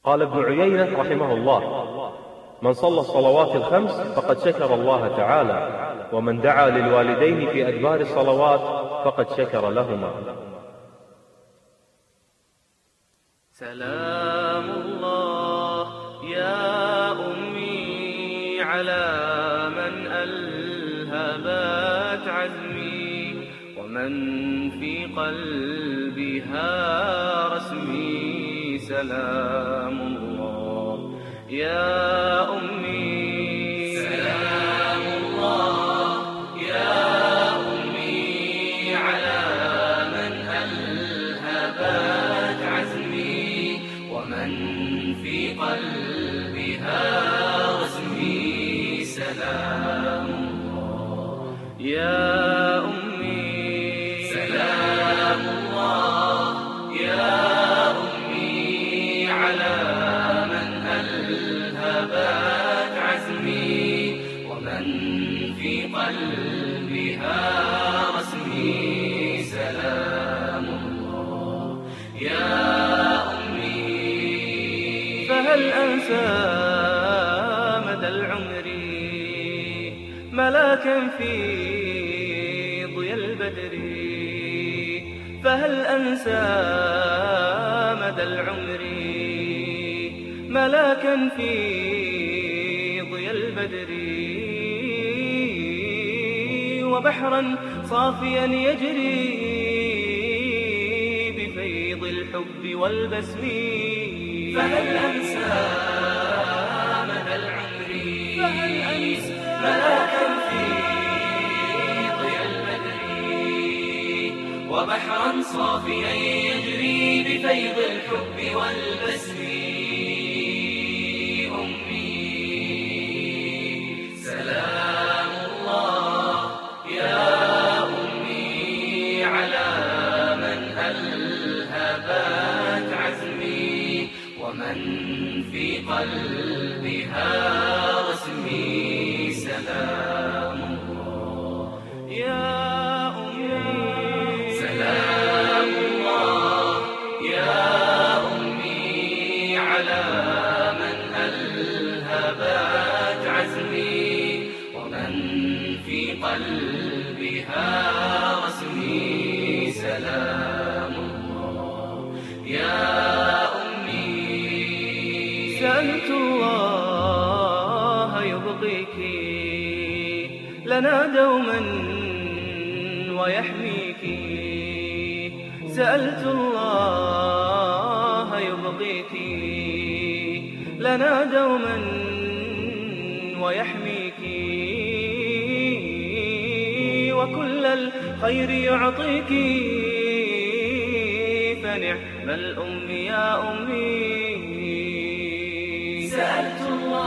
قال ابن عيينة رحمه الله: من صلى الصلوات الخمس فقد شكر الله تعالى، ومن دعا للوالدين في أدبار الصلوات فقد شكر لهما. سلام الله يا أمي على من ألهبت عزمي، ومن في قلبها رسمي. سلام الله يا أمي، سلام الله يا أمي على من ألهبت عزمي، ومن في قلبها رسمي. سلام الله يا أمي، سلام الله يا أمي على من ألهبت عزمي، ومن في قلبها رسمي. سلام الله يا أمي. فهل أنسى مدى العمر ملاكا في ضياء البدر؟ فهل أنسى مدى العمر ملاكا في ضياء البدر، وبحرا صافيا يجري بفيض الحب والبسم؟ فهل أنسى مدى العمر ملاكا في ضياء البدر، وبحرا صافيا يجري بفيض الحب والبسم؟ أمي سلام الله يا أمي على من ألهبت عزمي، ومن في قلبها رسمي. سلام الله يا أمي، سلام الله يا أمي على من ألهبت عزمي، ومن في قلبها رسمي. سلام الله يا أمي. سألت الله يبقيك لنا دوما ويحميك، سألت الله يبقيك لنا دوما ويحميك، وكل الخير يعطيك، فنعم الأم يا أمي. سألت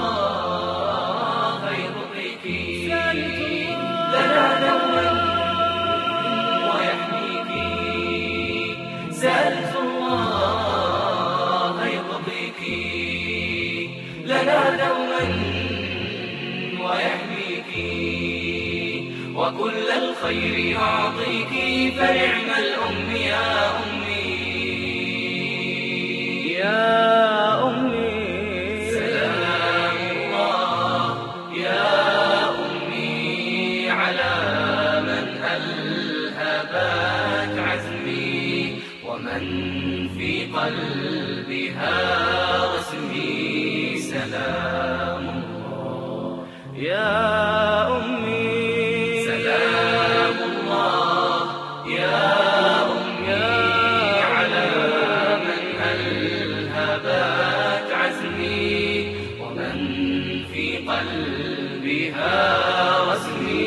الله يبقيك لنا دوما ويحميك، سألت الله يبقيك لنا دوما ويحميك، وكل الخير يعطيك، فنعم الأم يا أمي. يا أمي، سلام الله يا أمي على من ألهبت عزمي، ومن في قلبها رسمي. سلام الله يا أمي، سلام الله يا أمي على من ألهبت عزمي، ومن في قلبها رسمي.